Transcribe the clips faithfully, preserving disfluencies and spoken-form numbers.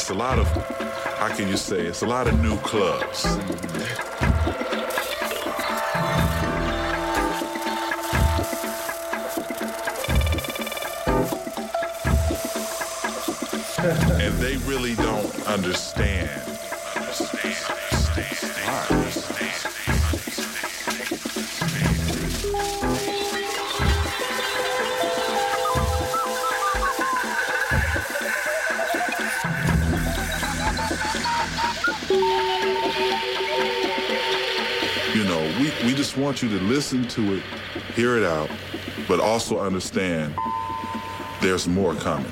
it's a lot of, how can you say, it's a lot of new clubs. And they really don't understand. Understand. You know, we, we just want you to listen to it, hear it out, but also understand there's more coming.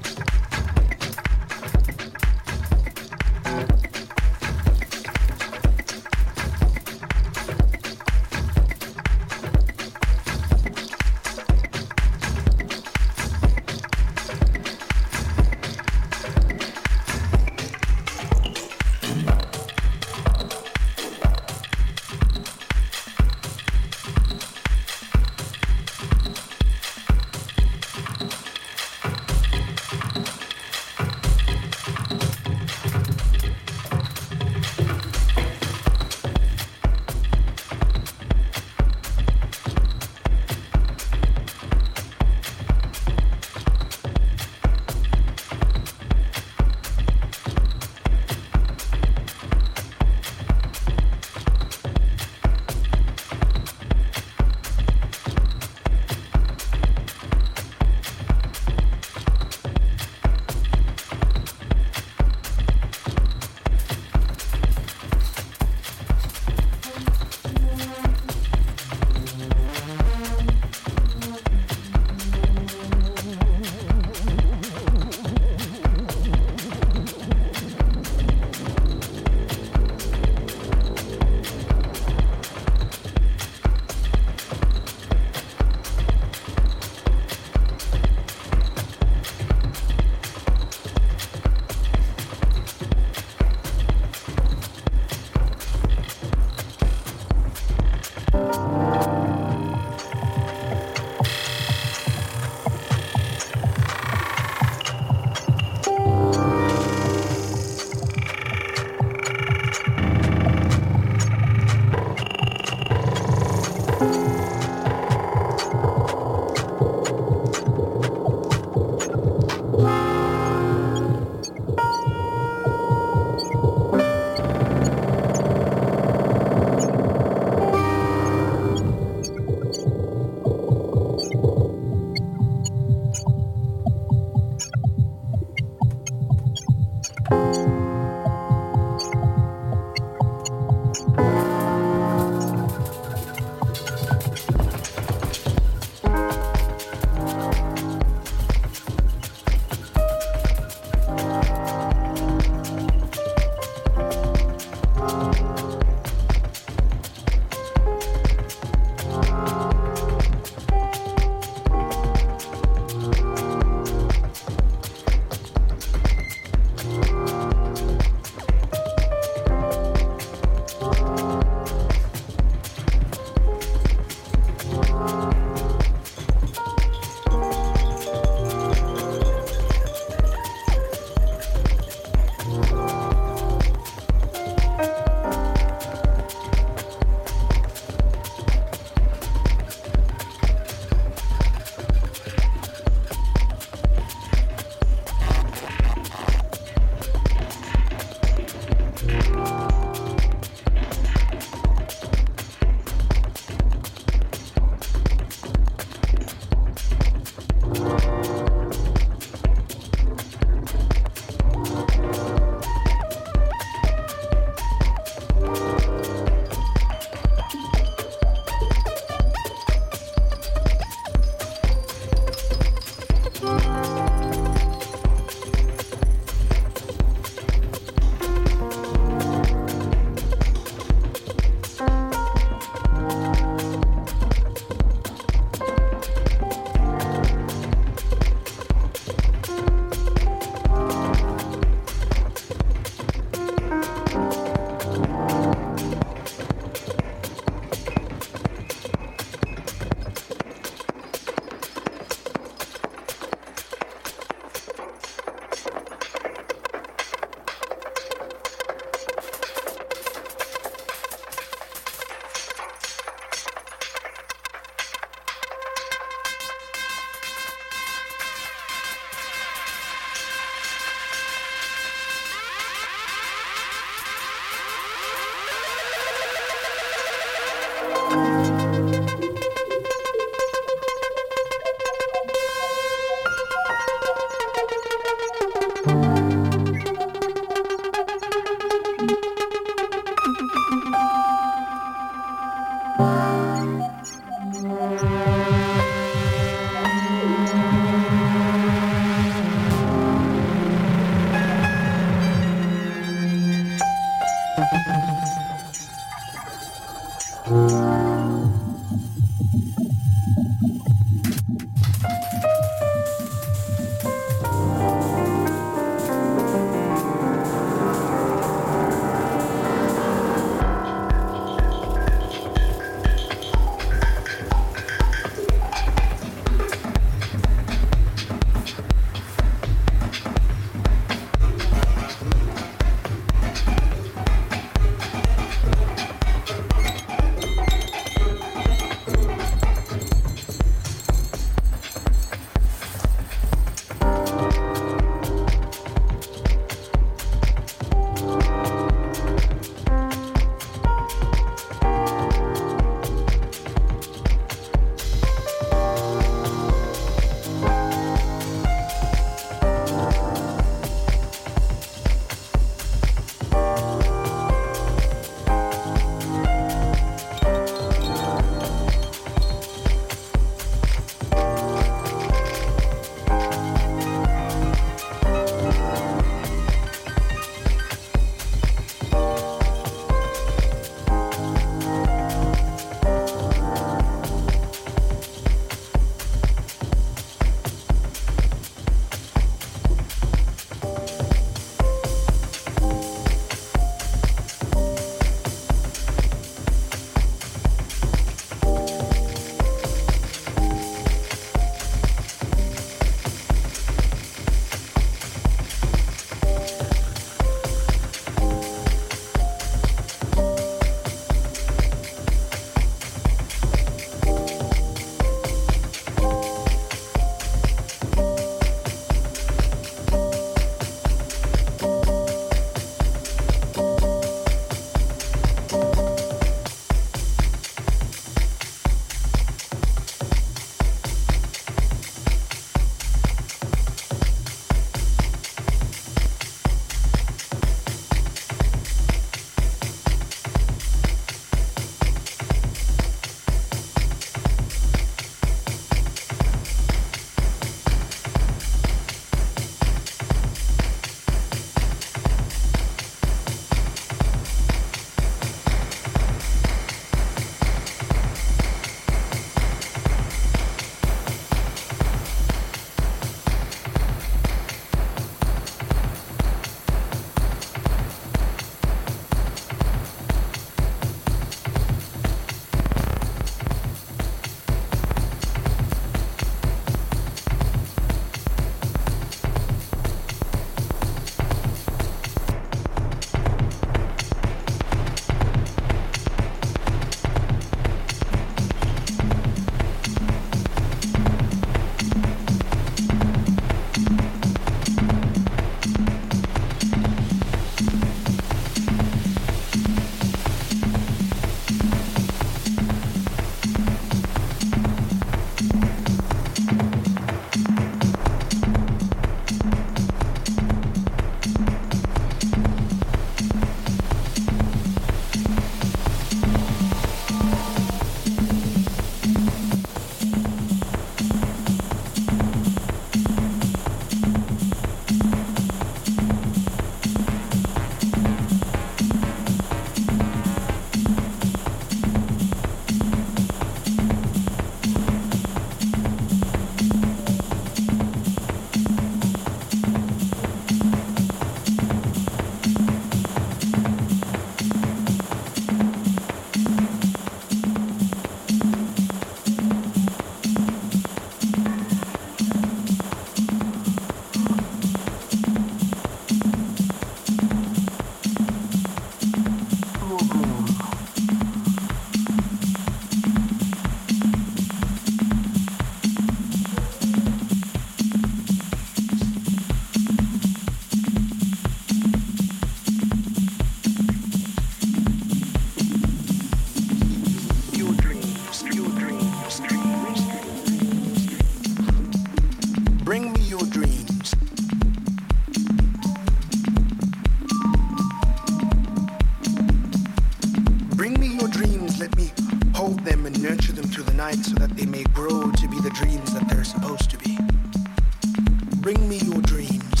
tonight so that they may grow to be the dreams that they're supposed to be. Bring me your dreams.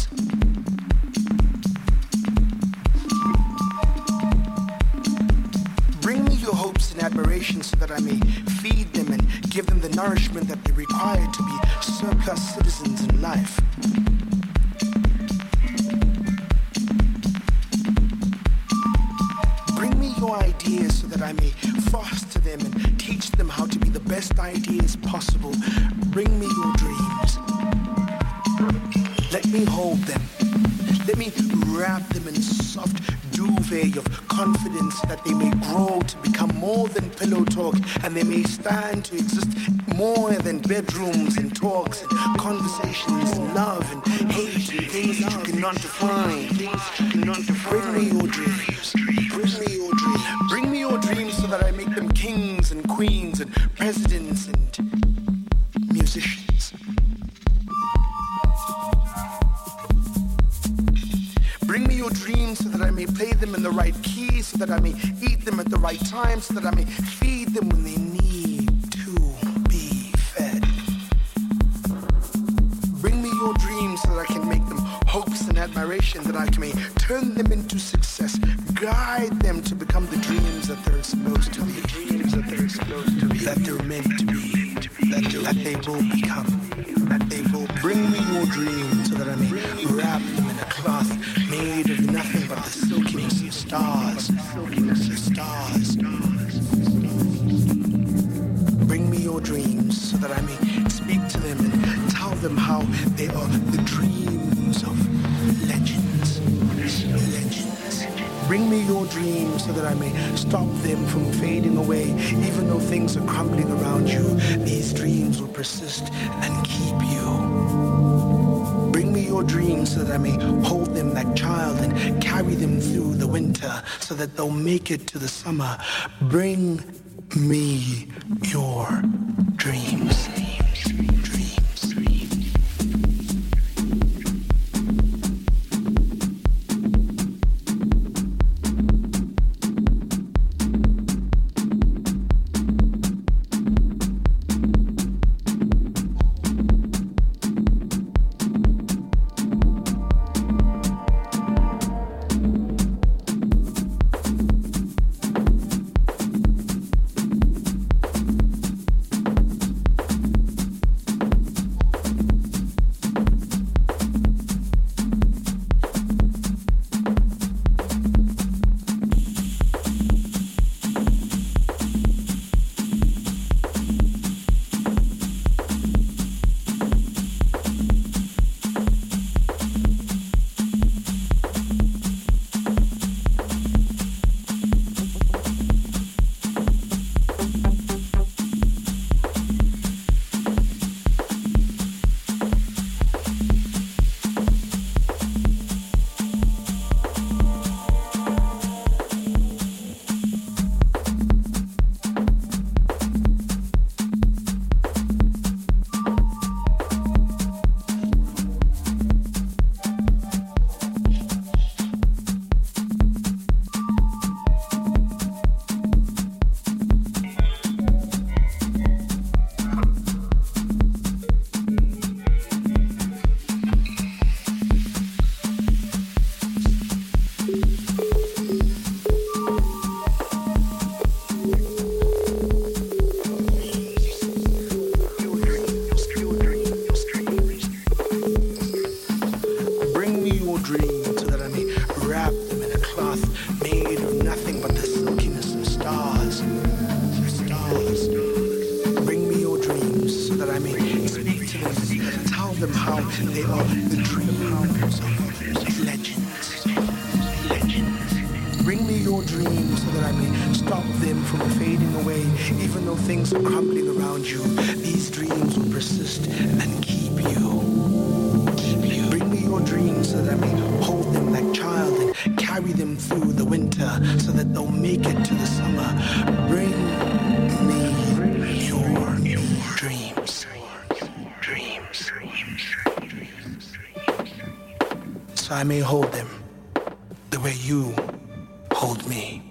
Bring me your hopes and admirations so that I may feed them and give them the nourishment that they require to be surplus citizens in life. Bring me your ideas so that I may foster them and teach them how to be the best ideas possible. Bring me your dreams. Let me hold them. Let me wrap them in soft duvet of confidence so that they may grow to become more than pillow talk, and they may stand to exist more than bedrooms and talks and conversations and love and hate and things that you cannot define. Bring me your dreams. Bring me your dreams. Bring me your dreams so that I make them kings and queens and presidents and musicians. Bring me your dreams so that I may play them in the right key, so that I may eat them at the right time, so that I may feed them when they need to be fed. Bring me your dreams so that I can make them hopes and admiration, that I may turn them into success, guide them to become the dreams that they're supposed to be, the dreams that they're supposed to be, that they're meant to be, that, that they will become, that they will. Bring me your dreams so that I may wrap them in a cloth made of nothing but the silkiness of stars, silkiness of stars. Bring me your dreams so that I may speak to them and tell them how they are the dreams of legends, legends. Bring me your dreams so that I may stop them from fading away. Even though things are crumbling around you, these dreams will persist and keep you. Bring me your dreams so that I may hold them like child and carry them through the winter so that they'll make it to the summer. Bring me your dreams. I may hold them the way you hold me.